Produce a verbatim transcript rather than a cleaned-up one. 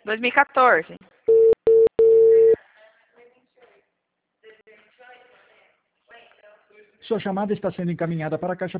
dois mil e quatorze. Sua chamada está sendo encaminhada para a caixa